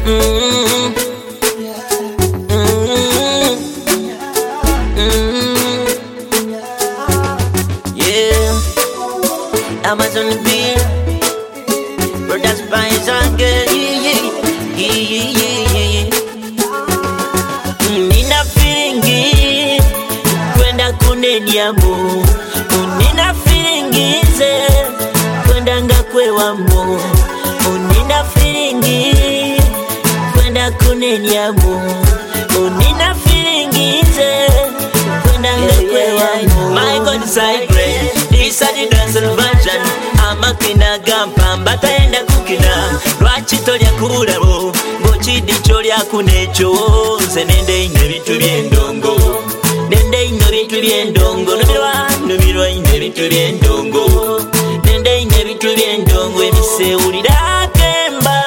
Yeah, Amazon the beat, brothers Spice again. Nina feelingi kwenda kuneniamo, nina feelingize kwenda ngakwewamo, nina feelingi kwenda kuneniamo, nina feelingize kwenda ngakwewamo. My God is great, this is the dancehall version. Amakina gampa mbataenda kukina, lwaki tolya kulabo ng'okiddi kyolya kuneekyo. Nze nende ino ebintu by'endongo, nende ino ebintu by'endongo, numirwa ino ebintu by'endongo, nende ino ebintu by'endongo. Ebisewulira akemba,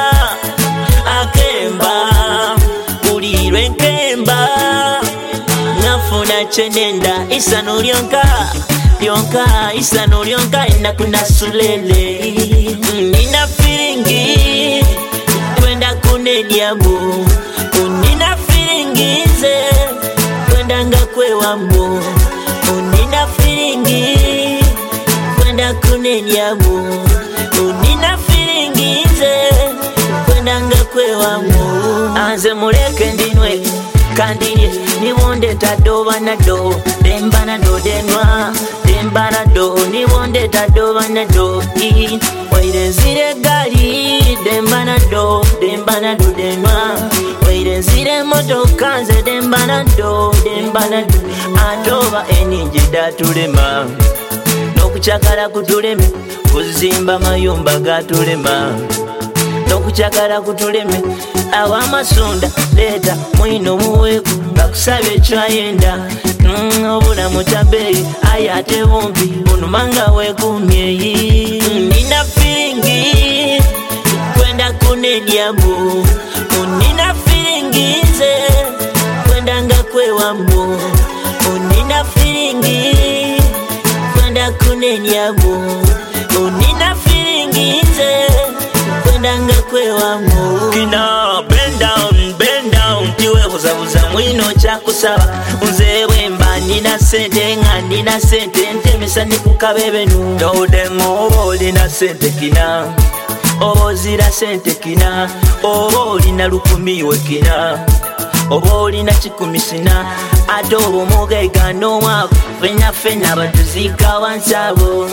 bulirwa enkemba, nafuna kyenenda isano lyonka isano lyonka ennaku nasulele. Nina feelingi kwenda kunenyamu, nina feelingize kwenda ngakwewamo, nina feelingi kwenda kunenyamu, nina feelingize kwenda ngakwewamo. Anze muleke ndinwe kandilye niwondeta do banado dembanado denwa dembanado niwondeta do banado wairenzire gali dembanado denwa wairenzire motoka nze dembanado atoba eningi datulema n'okukyagala kutuleme kuzimba mayumba gatulema n'okukyagala kutuleme awamasunda leeta mwino muweeku bakusaba ekyayenda obulamu tabeeyi aye ate bumpi bunumanga weekumyeyi. Nina feelingi kwenda kunenyamu, nina feelingize kwenda ngakwewamo, nina feelingi kwenda kunenyamu, nina feelingize kwenda ngakwewamo. Kina bend down tiwebuzabuza mwino kyakusaba nze bwemba nina sente nga nina sente ntemesa ndi kukabebenu todemo oba olina sente kina oba ozira sente kina oba olina 1000 wekina oba olina 10 sina ate oba omugaiga n'omwavu fenna batuziika wansi abo.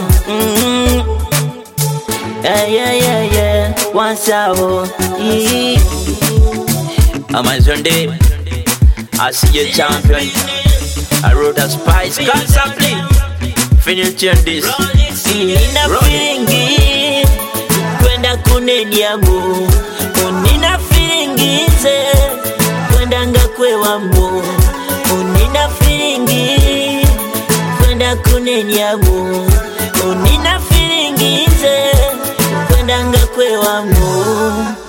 Yeah, once abo. Amazon day, I see you champion. I wrote a spice constantly. Finish this. Nina feelingi kwenda kunenyamu, nina feelingize kwenda ngakwewamo, nina feelingi kwenda kunenyamu, nina feelingize kwenda ngakwewamo.